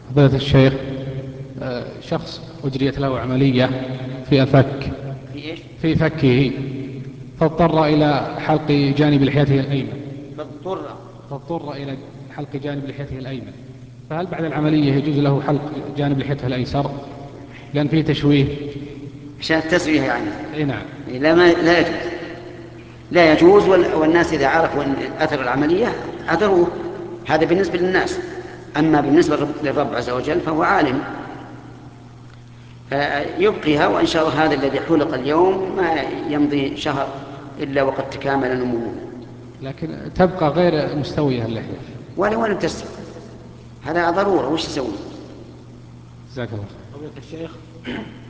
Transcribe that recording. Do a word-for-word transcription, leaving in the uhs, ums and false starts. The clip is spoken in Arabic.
فضيلة الشيخ، آه، شخص أجريت له عملية في الفك، في إيش؟ في فكه، فاضطر إلى حلق جانب لحيته الأيمن. مضطرة. فاضطر إلى حلق جانب لحيته الأيمن، فهل بعد العملية يجوز له حلق جانب لحيته الأيسر؟ لأن فيه تشويه. عشان التسوية يعني. أي نعم. لا ما لا يجوز. لا يجوز وال- والناس إذا عرفوا أن أثر العملية عذروه. هذا بالنسبة للناس. أما بالنسبة للرب للرب عز وجل فهو عالم، فيبقيها. وإن شاء الله هذا الذي حلق اليوم ما يمضي شهر إلا وقد تكامل نموه. لكن تبقى غير مستوية اللحية. ولا ولم تستوي، هذا ضرورة، وش يسوي؟ جزاك الله. فضيلة الشيخ،